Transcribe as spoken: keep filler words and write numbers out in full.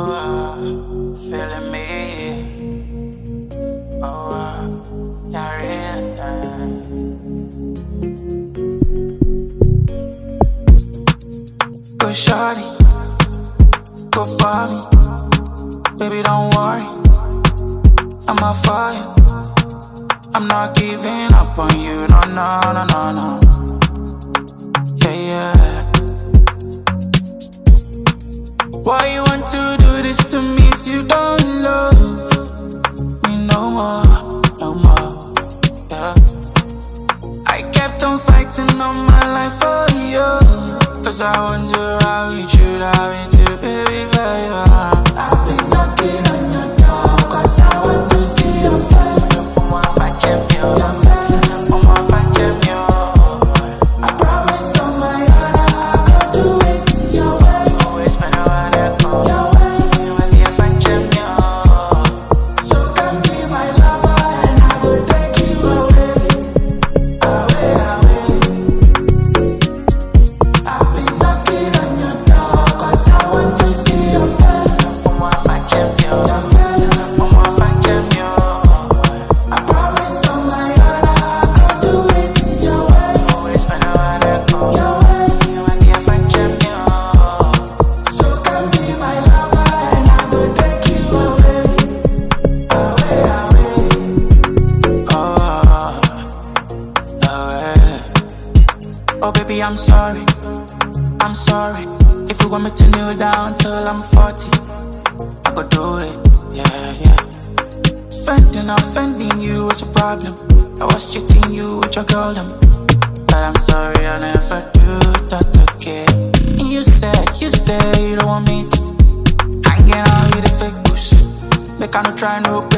uh, feeling me. Oh, uh, yeah, real, yeah. Go shawty, go for me. Baby, don't worry, I'm a fire. I'm not giving up on you, no, no, no, no, no. Yeah, yeah. Why you want to do this to me if you don't love me no more, no more, yeah. I kept on fighting all my life for you, cause I wonder how we should have it too, baby, for you. I've been knocking on your door, cause I want to see your face. For my fight champion, your face. For my fight champion, I promise on my honor I could do it your ways. Always been around that corner. Your ways, you and the fight champion. So come be my lover and I will take you away, away, away. I've been knocking on your door, cause I want to see your face. For my fight champion, your face. For my fight champion, I promise on my honor I could do it your ways. Always been around that corner. Your ways, you and the fight champion. So come be my lover and I will take you away, away, away. Oh, away. Oh baby, I'm sorry, I'm sorry. If you want me to kneel down till I'm forty, I could do it, yeah, yeah. Offending, offending you was a problem. I was cheating you with your girl, them. But I'm sorry, I never do that again. And you said, you said you don't want me to hanging out with the fake bush. Make I no try no